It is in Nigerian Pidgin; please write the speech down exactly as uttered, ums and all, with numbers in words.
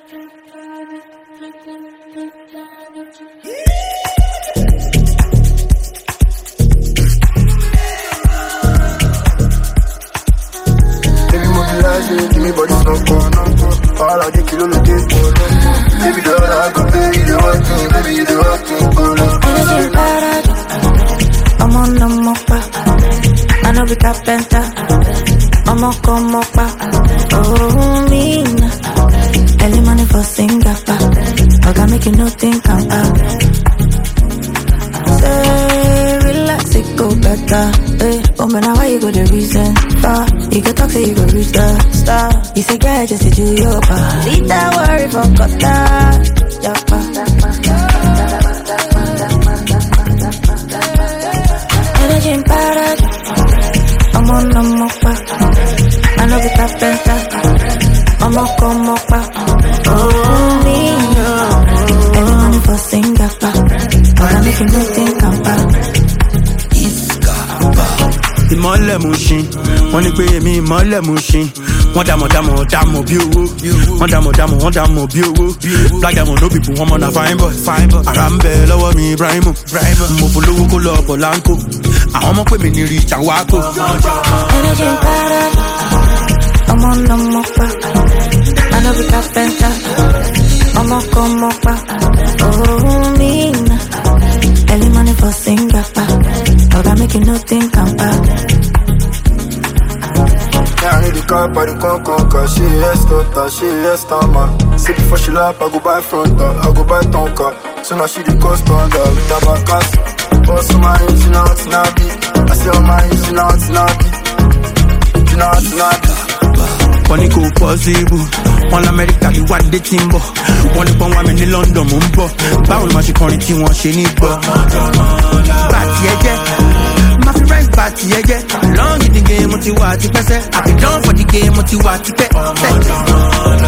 Give me body smoke, all I get kilo look is baby, the one I got, baby, the one thing, baby, you the one thing, anything better, I'm on the mopa, I know we got penta, I'm on come mopa, oh, mean, early money for Singapore, I got make you no think I'm up, say, relax, it go better, eh, oh, man, now why you go the reason, ah, you can talk, say you go reach the star. You say, girl, just to do your part. Leave that worry for Qatar. Energy in paradise. I'm on the mopa. I know we got better. I'm on come mopa. Oh, me, no. Every money for Singapore. But I'm making no think I'm back. Ìmọ̀lẹ̀ Mushin, wọ́n ní pé èmi ìmọ̀lẹ̀ Mushin. Wọ́n dàmọ̀ dàmọ̀ dàmọ̀ bí owó. Wọ́n dàmọ̀ dàmọ̀ wọ́n dàmọ̀ bí owó. Black diamond no people wọ́n mọ̀ na fine boy. Àrà ń bẹ lọ́wọ́ mi Ibrahimu. Mo polówó kó lọ Polanco. Àwọn ọmọ pè mí ní Rich and Wako. Energy in paradise. I'm on the mopa. I know we got penta. I'm on come mopa. Oh, mean. Early money for Singapore. But I make you no think I'm back. Yeah, I need the car, but the con con car. She yes, daughter, she yes, stammer. Say before she lap, I go buy frontal, I go buy tonka. So now she the cost under with the back ass. Also my engine out, snappy. I say all my engine out, snappy. You know, snappy. Wọ́n ní kò possible, wọ́n l'Amẹ́ríkà bí wá dé tí ń bọ̀. Wọ́n ní pọ́n wá mi ní London mò ń bọ̀. Báwo ni màá ṣe kọrin tí wọ́n ṣe ní gbọ́? Bá tiẹ̀ jẹ́, máa fi rent bá tiẹ̀ jẹ́. Long in the game mo ti wà ti pẹ́sẹ́. Àbí dán for the game mo ti wà ti pẹ́.